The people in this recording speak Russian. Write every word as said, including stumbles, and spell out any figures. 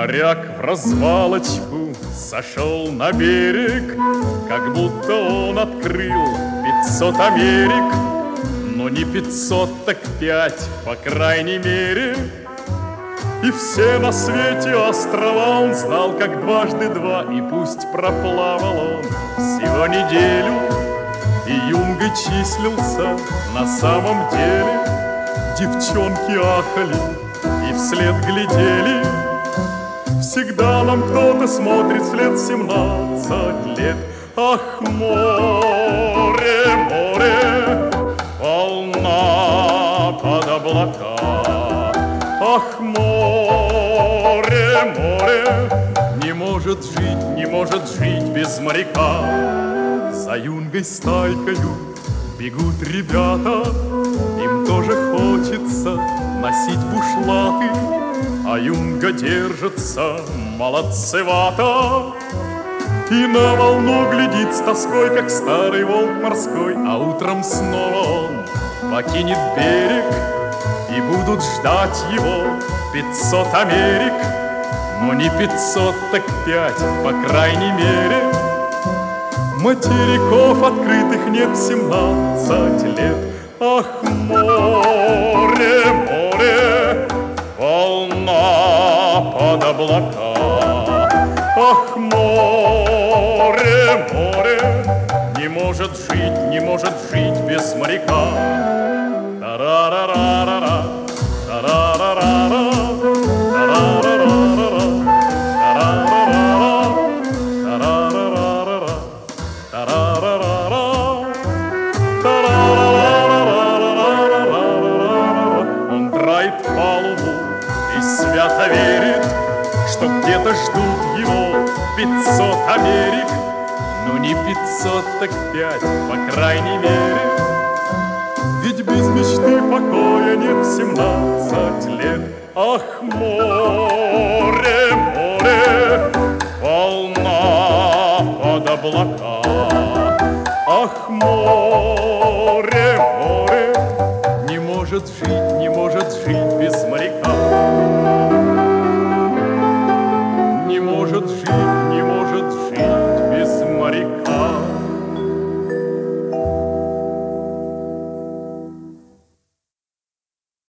Моряк в развалочку сошел на берег, как будто он открыл пятьсот Америк. Но не пятьсот, так пять, по крайней мере. И все на свете острова он знал, как дважды два. И пусть проплавал он всего неделю, и юнгой числился на самом деле. Девчонки ахали и вслед глядели. Всегда нам кто-то смотрит вслед семнадцать лет. Ах, море, море, волна под облака. Ах, море, море, не может жить, не может жить без моряка. За юнгой стайкою бегут ребята, им тоже хочется носить бушлаты, а юнга держится молодцевато и на волну глядит с тоской, как старый волк морской. А утром снова он покинет берег, и будут ждать его пятьсот Америк. Но не пятьсот, так пять, по крайней мере. Материков открытых нет в семнадцать лет. Ах, море, море, волна под облака. Ах, море, море, не может жить, не может жить без моряка. Та-ра-ра-ра-ра-ра, та-ра-ра-ра-ра, та-ра-ра-ра-ра, та-ра-ра-ра-ра, та-ра-ра-ра-ра, та-ра-ра-ра-ра. Он драит палубу и свято верит, что где-то ждут его пятьсот Америк. Ну не пятьсот, так пять, по крайней мере. Ведь без мечты покоя нет в семнадцать лет. Ах, море!